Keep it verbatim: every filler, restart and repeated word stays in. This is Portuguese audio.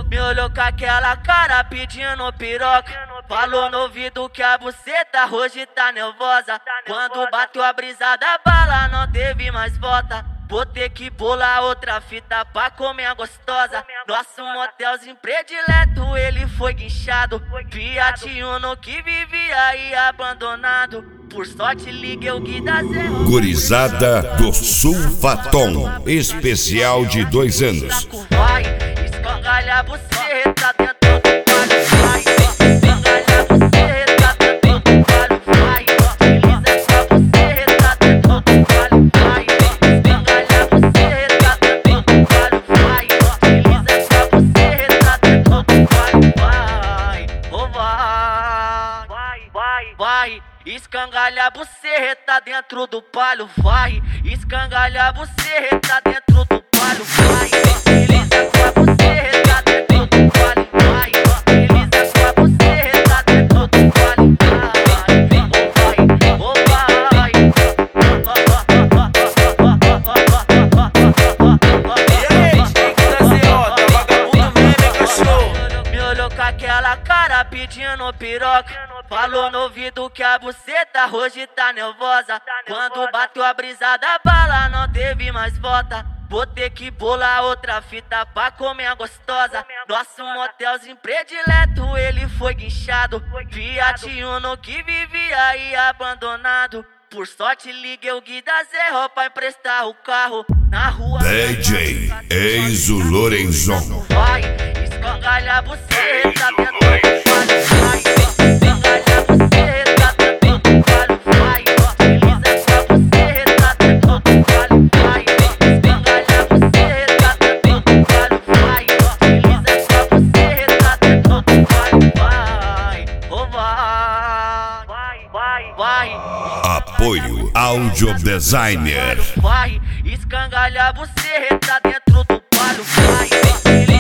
Me olhou com aquela cara pedindo piroca. Falou no ouvido que a buceta hoje tá nervosa. Quando bateu a brisa da bala não teve mais volta. Vou ter que bolar outra fita pra comer a gostosa. Nosso motelzinho predileto, ele foi guinchado. Fiat Uno que vivia aí abandonado. Por sorte liguei o Guida Zero. Gurizada do Sulfatom, especial de dois anos. Vai, escangalha a buceta dentro do palho. Vai, escangalha a buceta dentro do palho. Vai, desliza com a buceta dentro do palho. Vai, escangalha a buceta dentro do palho. Vai, desliza com a buceta dentro do palho. Vai, oh vai, vai, vai, vai. Escangalha a buceta dentro do palho, vai. Escangalha a buceta dentro do palho, vai. Desliza com a buceta dentro do palho, vai. Desliza com a buceta dentro do palho, vai. Oh vai, oh vai. E aí, Guida Zero, vagabundo meme cachorro. Me olhou com aquela cara pedindo piroca. Falou no ouvido que a buceta hoje tá nervosa. Quando bateu a brisa da bala não teve mais volta. Vou ter que bolar outra fita pra comer a gostosa. Nosso motelzinho predileto, ele foi guinchado. Fiat Uno que vivia aí abandonado. Por sorte liguei o Guida Zero pra emprestar o carro. Na rua D J Enzo Lorenzon. vai, escangalha a buceta dentro do palho. Vai, escangalha a buceta dentro do palho. Vai, desliza com a buceta dentro do palho. Vai, escangalha a buceta dentro do palho. Vai, desliza com a buceta dentro do palho. Vai, oh vai, vai, vai, vai. Apoio Audio Designer. Vai, escangalha a buceta dentro do palho. Vai,